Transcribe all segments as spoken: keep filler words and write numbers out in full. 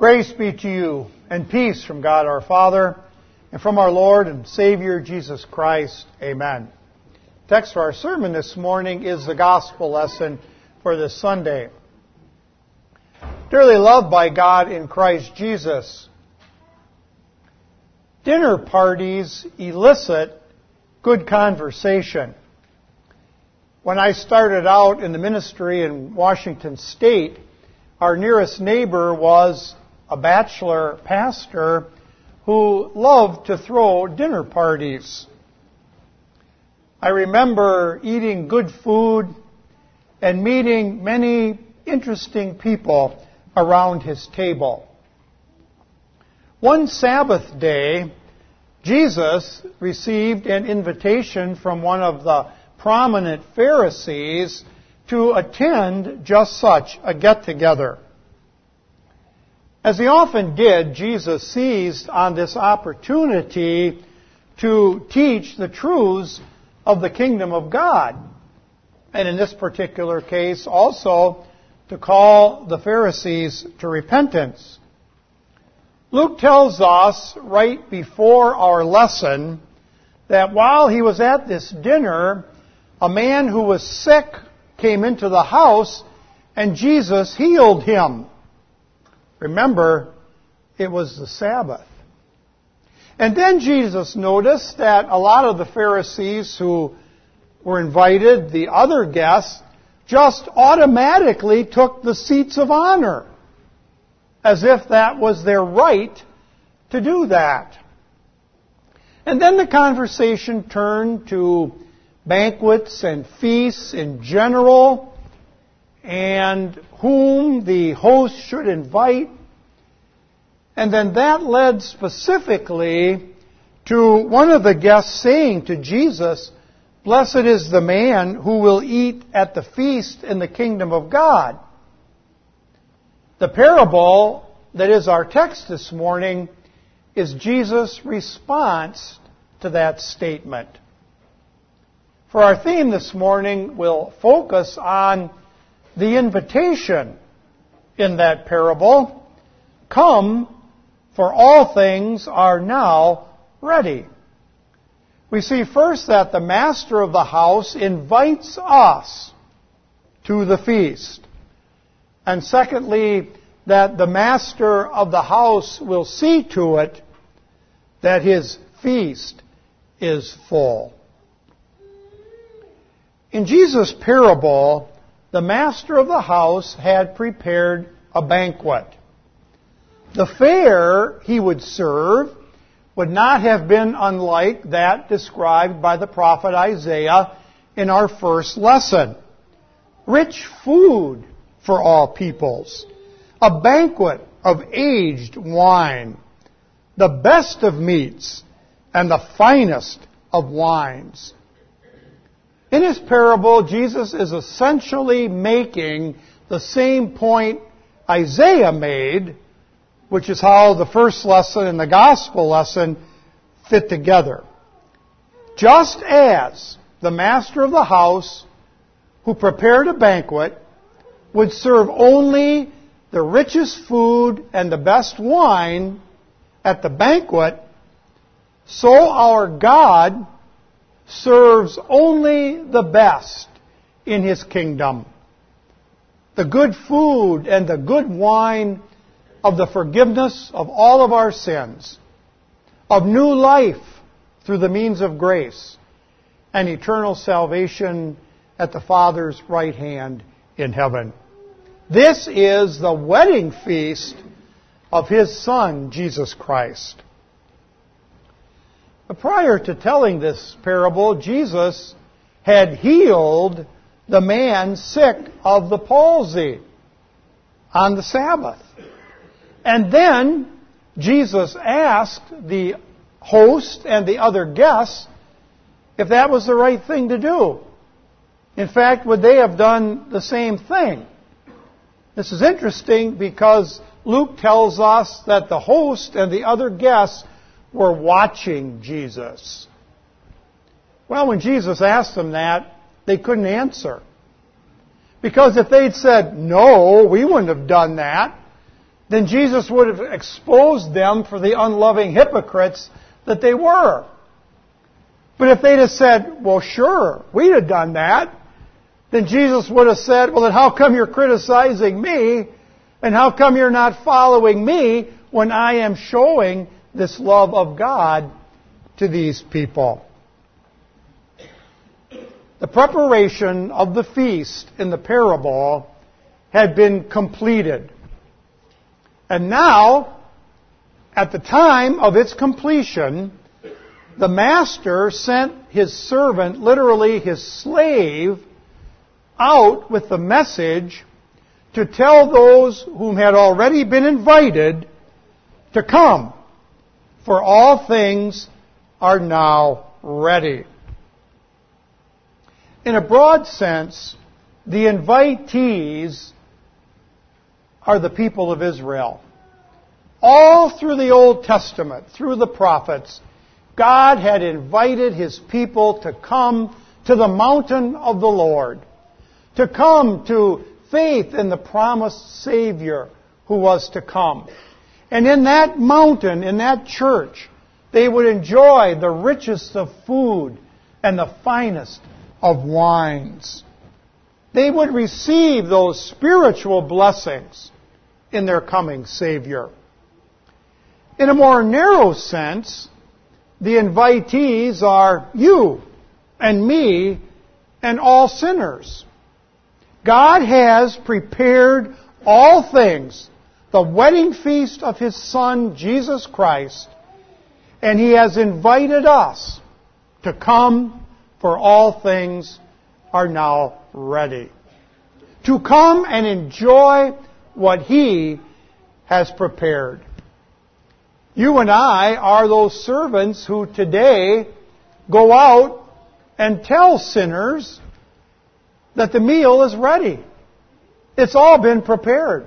Grace be to you, and peace from God our Father, and from our Lord and Savior Jesus Christ. Amen. The text for our sermon this morning is the gospel lesson for this Sunday. Dearly loved by God in Christ Jesus, dinner parties elicit good conversation. When I started out in the ministry in Washington State, our nearest neighbor was a bachelor pastor who loved to throw dinner parties. I remember eating good food and meeting many interesting people around his table. One Sabbath day, Jesus received an invitation from one of the prominent Pharisees to attend just such a get-together. As he often did, Jesus seized on this opportunity to teach the truths of the kingdom of God. And in this particular case, also to call the Pharisees to repentance. Luke tells us right before our lesson that while he was at this dinner, a man who was sick came into the house and Jesus healed him. Remember, it was the Sabbath. And then Jesus noticed that a lot of the Pharisees who were invited, the other guests, just automatically took the seats of honor, as if that was their right to do that. And then the conversation turned to banquets and feasts in general, and whom the host should invite. And then that led specifically to one of the guests saying to Jesus, "Blessed is the man who will eat at the feast in the kingdom of God." The parable that is our text this morning is Jesus' response to that statement. For our theme this morning, we'll focus on the invitation in that parable. Come, for all things are now ready. We see first that the master of the house invites us to the feast. And secondly, that the master of the house will see to it that his feast is full. In Jesus' parable, the master of the house had prepared a banquet. The fare he would serve would not have been unlike that described by the prophet Isaiah in our first lesson. Rich food for all peoples, a banquet of aged wine, the best of meats, and the finest of wines. In his parable, Jesus is essentially making the same point Isaiah made, which is how the first lesson and the gospel lesson fit together. Just as the master of the house, who prepared a banquet, would serve only the richest food and the best wine at the banquet, so our God serves only the best in His kingdom. The good food and the good wine of the forgiveness of all of our sins, of new life through the means of grace, and eternal salvation at the Father's right hand in heaven. This is the wedding feast of His Son, Jesus Christ. But prior to telling this parable, Jesus had healed the man sick of the palsy on the Sabbath. And then Jesus asked the host and the other guests if that was the right thing to do. In fact, would they have done the same thing? This is interesting because Luke tells us that the host and the other guests were watching Jesus. Well, when Jesus asked them that, they couldn't answer. Because if they'd said, no, we wouldn't have done that, then Jesus would have exposed them for the unloving hypocrites that they were. But if they'd have said, well, sure, we'd have done that, then Jesus would have said, well, then how come you're criticizing me? And how come you're not following me when I am showing this love of God to these people? The preparation of the feast in the parable had been completed. And now, at the time of its completion, the master sent his servant, literally his slave, out with the message to tell those whom had already been invited to come, for all things are now ready. In a broad sense, the invitees are the people of Israel. All through the Old Testament, through the prophets, God had invited His people to come to the mountain of the Lord, to come to faith in the promised Savior who was to come. And in that mountain, in that church, they would enjoy the richest of food and the finest of wines. They would receive those spiritual blessings in their coming Savior. In a more narrow sense, the invitees are you and me and all sinners. God has prepared all things, the wedding feast of His Son, Jesus Christ, and He has invited us to come, for all things are now ready. To come and enjoy what He has prepared. You and I are those servants who today go out and tell sinners that the meal is ready. It's all been prepared.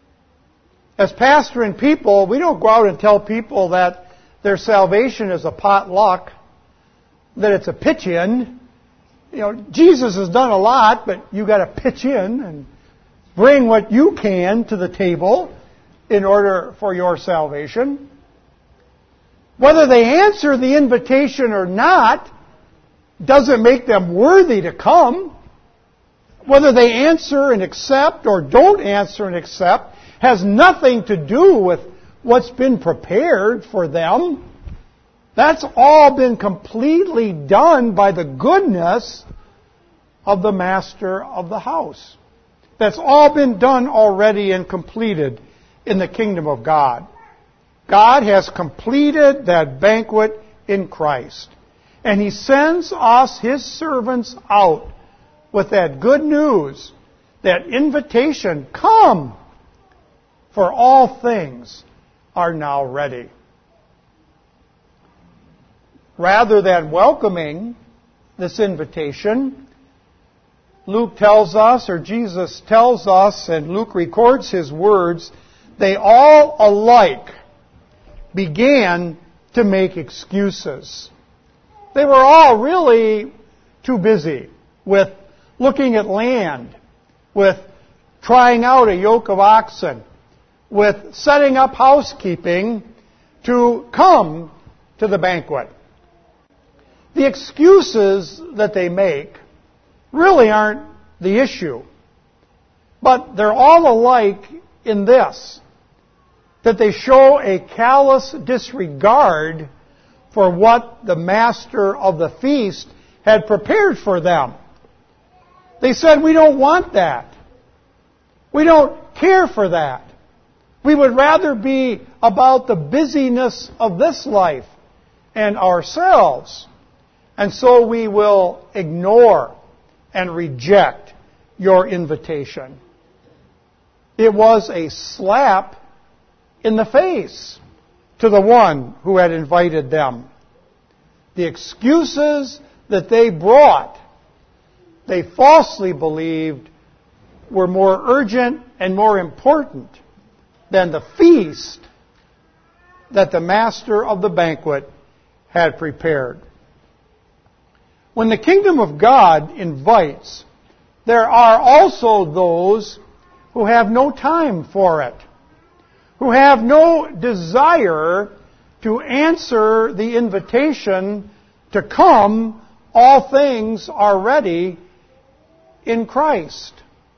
As pastor and people, we don't go out and tell people that their salvation is a potluck, that it's a pitch in. You know, Jesus has done a lot, but you got to pitch in and bring what you can to the table in order for your salvation. Whether they answer the invitation or not doesn't make them worthy to come. Whether they answer and accept or don't answer and accept has nothing to do with what's been prepared for them. That's all been completely done by the goodness of the master of the house. That's all been done already and completed in the kingdom of God. God has completed that banquet in Christ. And He sends us, His servants, out with that good news, that invitation, come, for all things are now ready. Rather than welcoming this invitation, Luke tells us, or Jesus tells us, and Luke records his words, they all alike began to make excuses. They were all really too busy with looking at land, with trying out a yoke of oxen, with setting up housekeeping to come to the banquet. The excuses that they make really aren't the issue, but they're all alike in this, that they show a callous disregard for what the master of the feast had prepared for them. They said, we don't want that. We don't care for that. We would rather be about the busyness of this life and ourselves. And so we will ignore and reject your invitation. It was a slap in the face to the one who had invited them. The excuses that they brought, they falsely believed, were more urgent and more important than the feast that the master of the banquet had prepared. When the kingdom of God invites, there are also those who have no time for it, who have no desire to answer the invitation to come, all things are ready in Christ.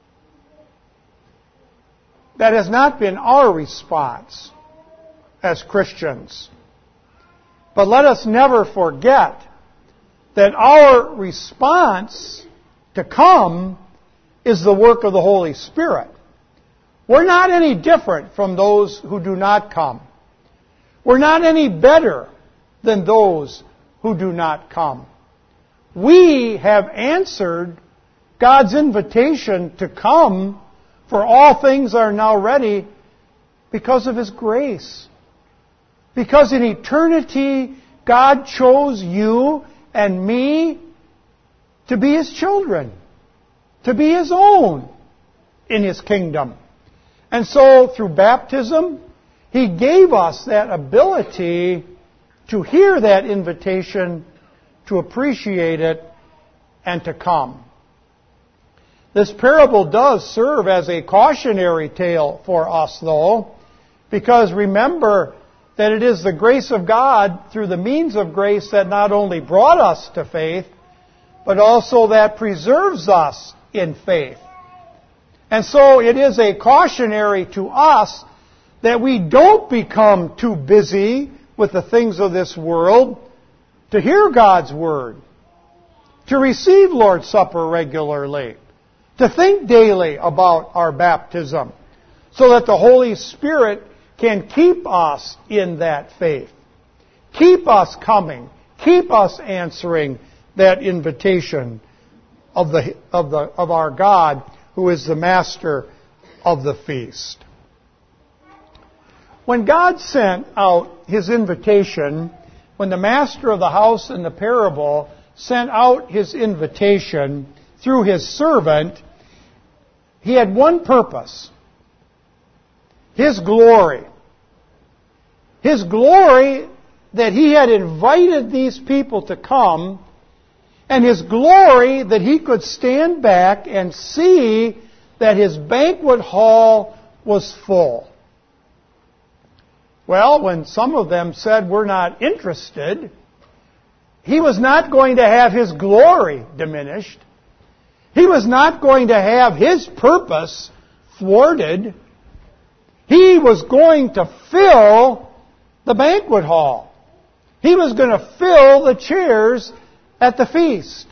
That has not been our response as Christians. But let us never forget that our response to come is the work of the Holy Spirit. We're not any different from those who do not come. We're not any better than those who do not come. We have answered God's invitation to come, for all things are now ready, because of His grace. Because in eternity, God chose you and me to be His children, to be His own in His kingdom. And so, through baptism, He gave us that ability to hear that invitation, to appreciate it, and to come. This parable does serve as a cautionary tale for us, though, because remember that it is the grace of God through the means of grace that not only brought us to faith, but also that preserves us in faith. And so it is a cautionary to us that we don't become too busy with the things of this world to hear God's Word, to receive Lord's Supper regularly, to think daily about our baptism, so that the Holy Spirit can keep us in that faith, keep us coming, keep us answering that invitation of the of the of our God, who is the master of the feast. When God sent out His invitation, when the master of the house in the parable sent out His invitation through His servant, He had one purpose: His glory. His glory that He had invited these people to come, and His glory that He could stand back and see that His banquet hall was full. Well, when some of them said, "We're not interested," He was not going to have His glory diminished. He was not going to have His purpose thwarted. He was going to fill the banquet hall. He was going to fill the chairs at the feast.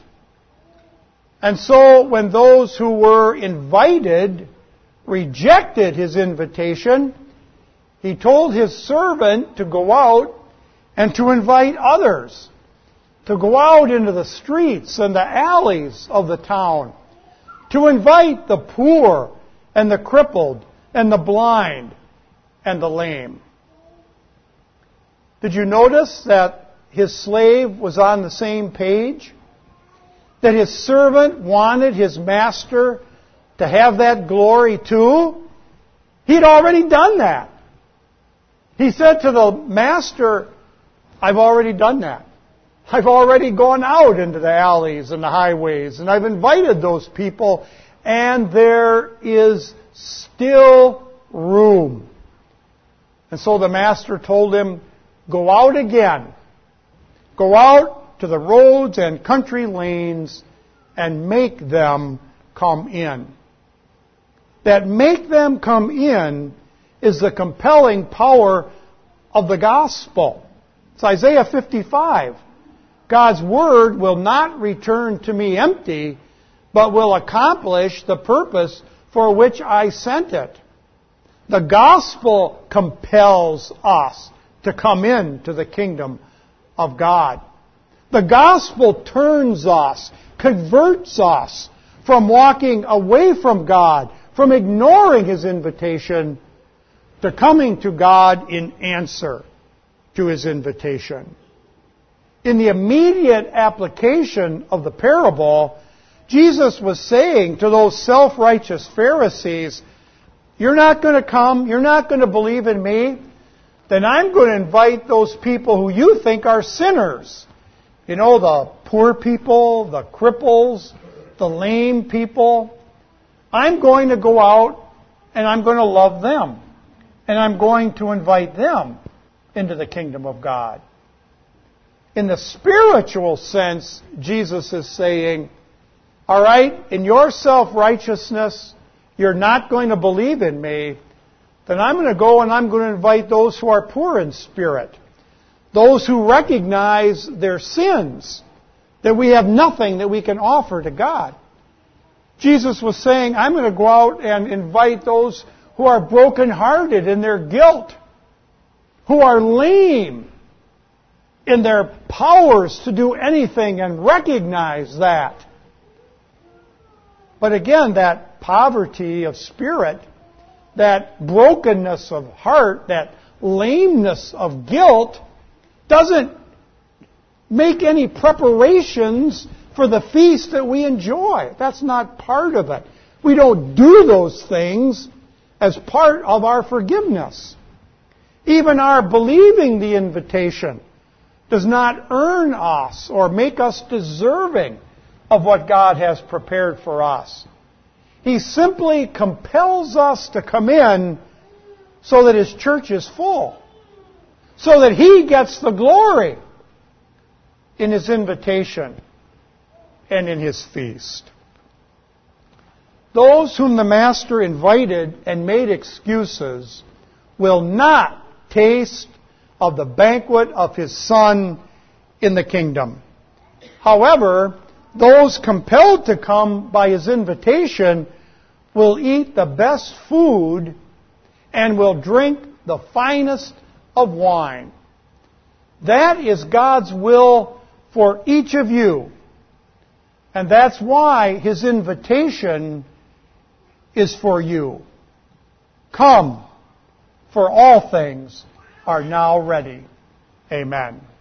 And so when those who were invited rejected His invitation, He told His servant to go out and to invite others, to go out into the streets and the alleys of the town, to invite the poor and the crippled and the blind and the lame. Did you notice that His slave was on the same page? That His servant wanted his master to have that glory too? He'd already done that. He said to the master, "I've already done that. I've already gone out into the alleys and the highways, and I've invited those people, and there is still room." And so the master told him, "Go out again. Go out to the roads and country lanes and make them come in." That make them come in is the compelling power of the gospel. It's Isaiah fifty-five. God's word will not return to me empty, but will accomplish the purpose for which I sent it. The gospel compels us to come into the kingdom of God. The gospel turns us, converts us from walking away from God, from ignoring His invitation, to coming to God in answer to His invitation. In the immediate application of the parable, Jesus was saying to those self-righteous Pharisees, "You're not going to come, you're not going to believe in me, then I'm going to invite those people who you think are sinners. You know, the poor people, the cripples, the lame people. I'm going to go out and I'm going to love them. and I'm going to invite them into the kingdom of God. In the spiritual sense, Jesus is saying, all right, in your self-righteousness, you're not going to believe in me, then I'm going to go and I'm going to invite those who are poor in spirit, those who recognize their sins, that we have nothing that we can offer to God. Jesus was saying, I'm going to go out and invite those who are brokenhearted in their guilt, who are lame in their powers to do anything, and recognize that. But again, that poverty of spirit, that brokenness of heart, that lameness of guilt, doesn't make any preparations for the feast that we enjoy. That's not part of it. We don't do those things as part of our forgiveness. Even our believing the invitation does not earn us or make us deserving of what God has prepared for us. He simply compels us to come in so that His church is full, so that He gets the glory in His invitation and in His feast. Those whom the Master invited and made excuses will not taste of the banquet of His Son in the kingdom. However, those compelled to come by His invitation will eat the best food and will drink the finest of wine. That is God's will for each of you. And that's why His invitation is for you. Come, for all things are now ready. Amen.